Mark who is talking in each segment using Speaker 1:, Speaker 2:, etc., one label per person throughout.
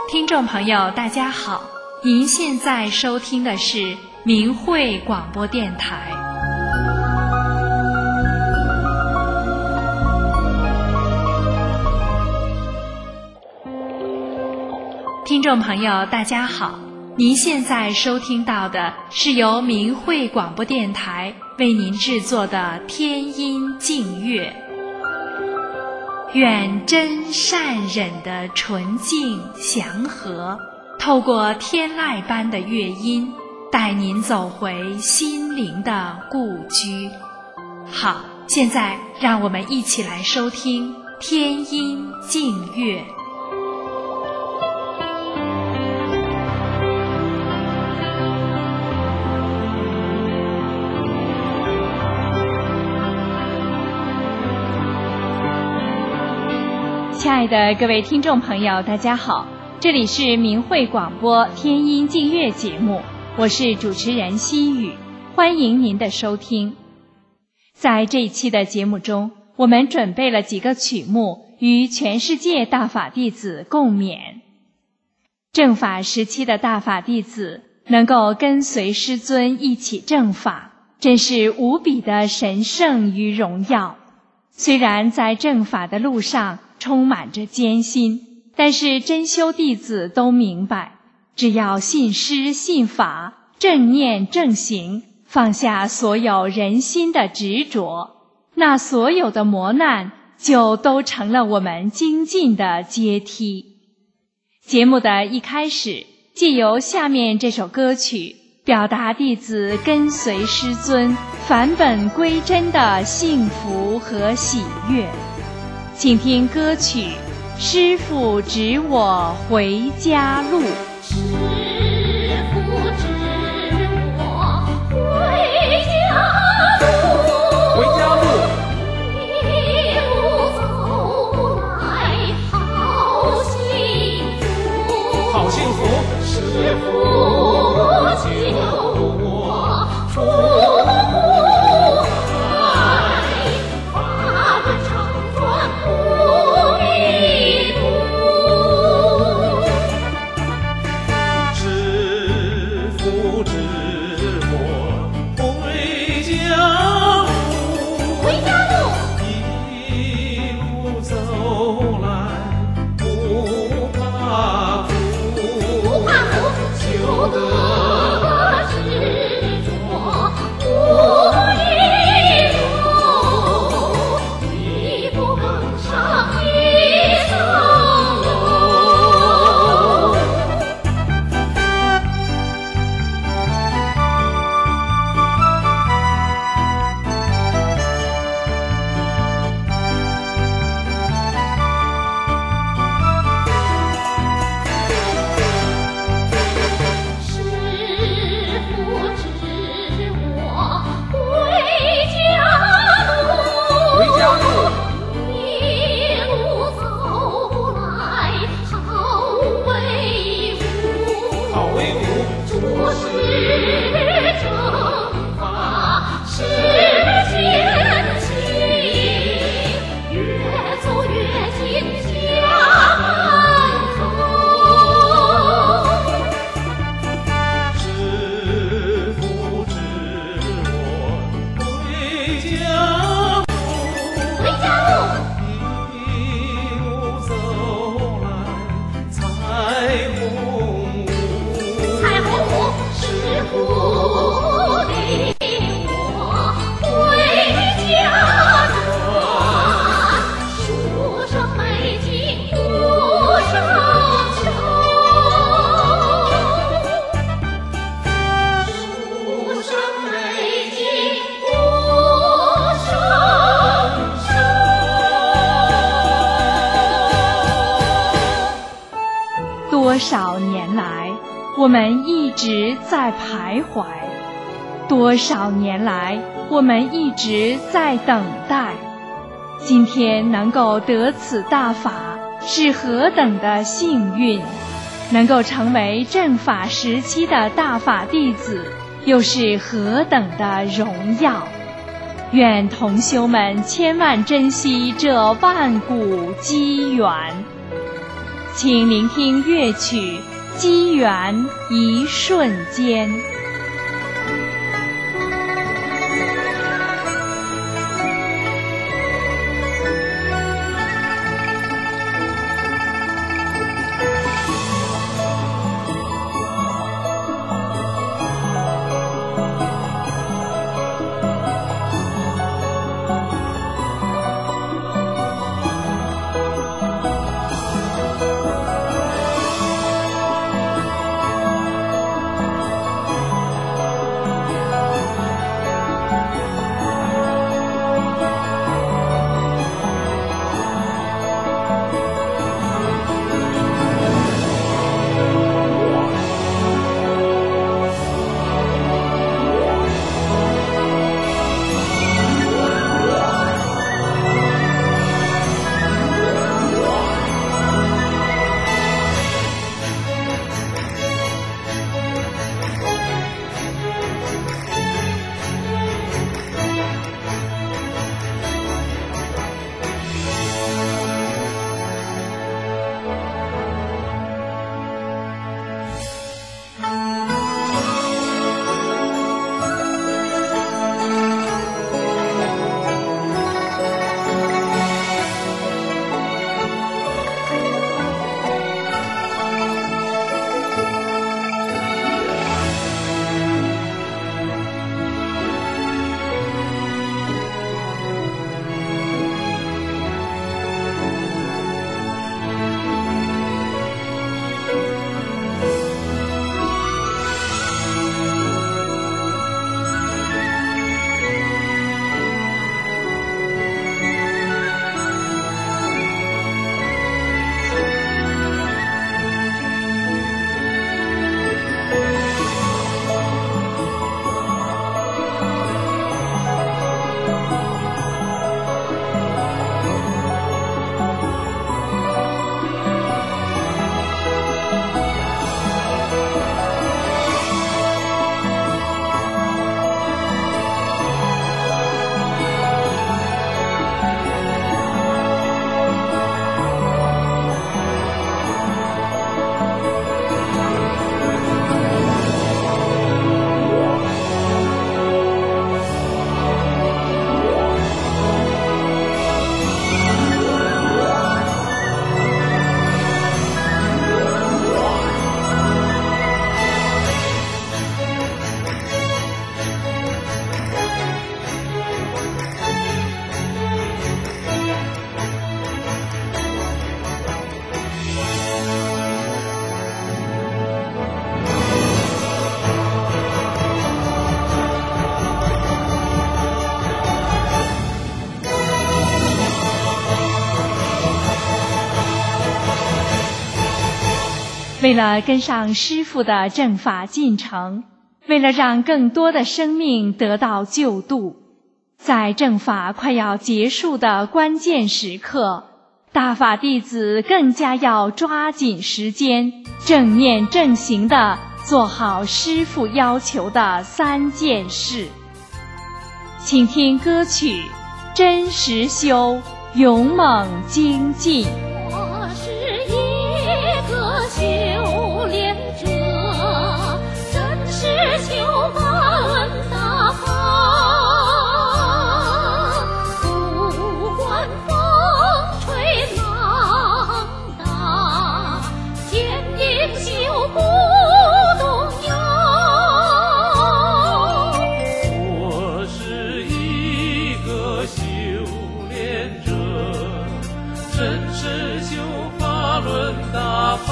Speaker 1: 听众朋友大家好，您现在收听的是明慧广播电台。听众朋友大家好，您现在收听到的是由明慧广播电台为您制作的天音净乐。愿真善忍的纯净祥和，透过天籁般的乐音，带您走回心灵的故居。好，现在让我们一起来收听天音净乐。亲爱的各位听众朋友大家好，这里是明慧广播天音净乐节目，我是主持人希雨，欢迎您的收听。在这一期的节目中，我们准备了几个曲目与全世界大法弟子共勉。正法时期的大法弟子能够跟随师尊一起正法，真是无比的神圣与荣耀。虽然在正法的路上充满着艰辛，但是真修弟子都明白，只要信师信法，正念正行，放下所有人心的执着，那所有的磨难就都成了我们精进的阶梯。节目的一开始，借由下面这首歌曲，表达弟子跟随师尊返本归真的幸福和喜悦。请听歌曲《师父指我回家路》。
Speaker 2: 师父指我回家路，
Speaker 3: 回家路，
Speaker 2: 一路走来好幸福，
Speaker 3: 好幸福。
Speaker 2: 师父救我出苦海，法轮常转不迷路。
Speaker 3: 师父指我回家路，
Speaker 2: 回家路，
Speaker 3: 一路走来不怕苦，
Speaker 2: 不怕苦，修得执着无一路，一步更上一层楼。师父指我回家路，
Speaker 3: 回家路，
Speaker 2: 一路走来好威武，
Speaker 3: 好威武。
Speaker 2: 诸事正法是前行，越走越近家门口。
Speaker 3: 师父指我回家路，
Speaker 2: 回家路，
Speaker 3: 一路走来彩虹舞，
Speaker 2: 彩虹舞，师父领我回家转，书生美景不胜收，书生美景不胜收。
Speaker 1: 多少年来，我们一直在徘徊；多少年来，我们一直在等待。今天能够得此大法，是何等的幸运！能够成为正法时期的大法弟子，又是何等的荣耀！愿同修们千万珍惜这万古机缘。 请聆听乐曲《机缘一瞬间》。为了跟上师父的正法进程，为了让更多的生命得到救度，在正法快要结束的关键时刻，大法弟子更加要抓紧时间，正念正行地做好师父要求的3件事。请听歌曲《真实修，勇猛精进》。
Speaker 2: 我是一个修炼者，真是修法论大法，不管风吹浪打，坚定修不动摇。
Speaker 3: 我是一个修炼者，真是修法论大法，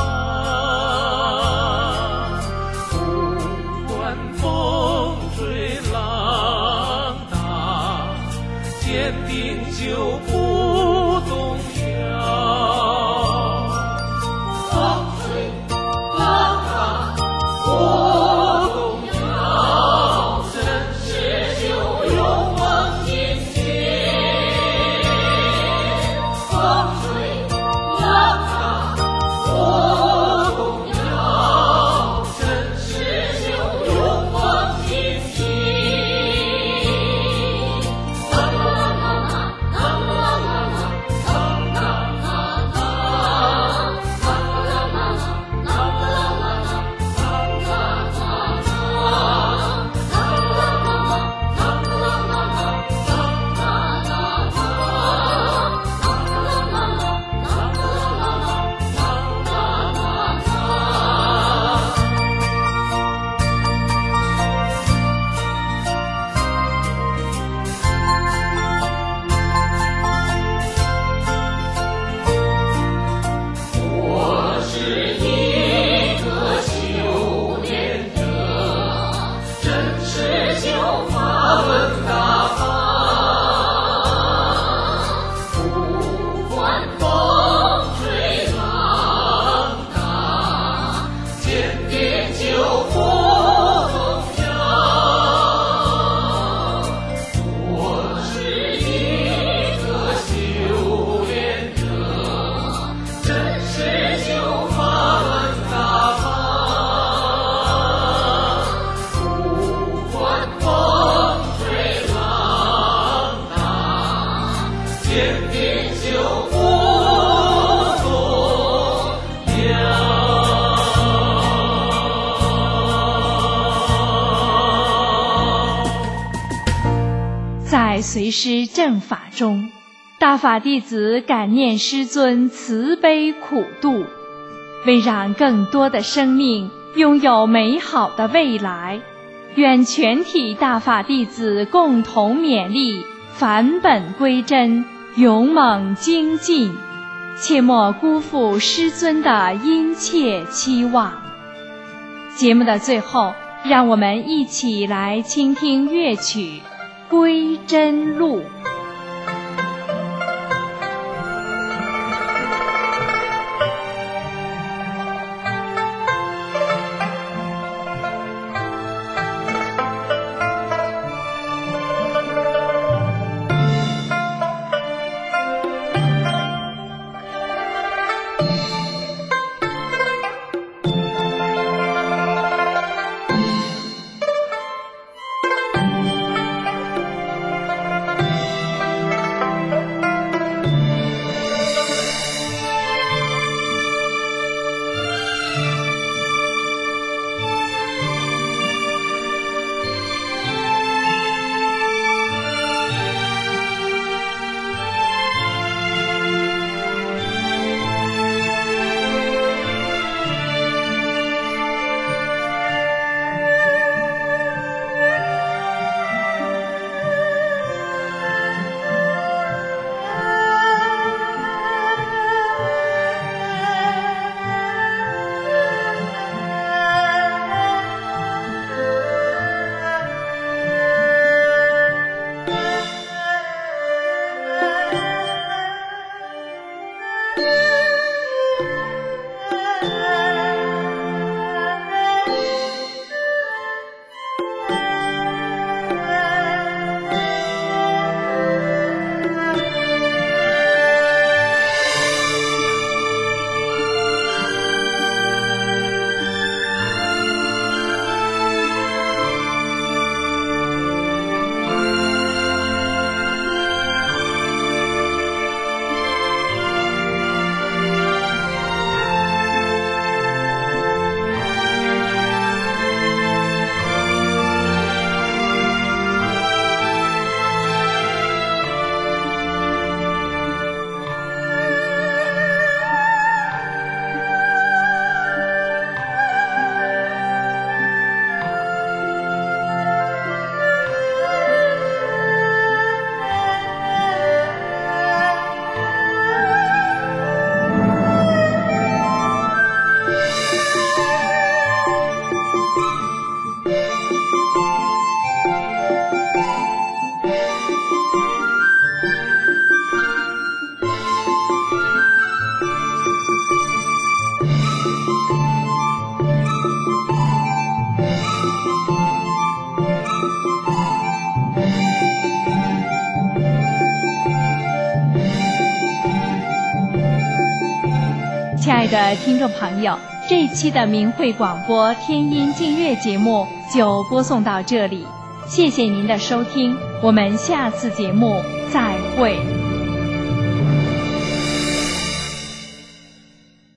Speaker 3: 不管风吹浪打，坚定就不动摇。风吹浪打不动摇，真是修勇猛精进。风吹浪打不
Speaker 1: 随师正法中，大法弟子感念师尊慈悲苦度，为让更多的生命拥有美好的未来，愿全体大法弟子共同勉励，返本归真，勇猛精进，切莫辜负师尊的殷切期望。节目的最后，让我们一起来倾听乐曲《归真路》。亲爱的听众朋友，这一期的明慧广播天音净乐节目就播送到这里，谢谢您的收听，我们下次节目再会。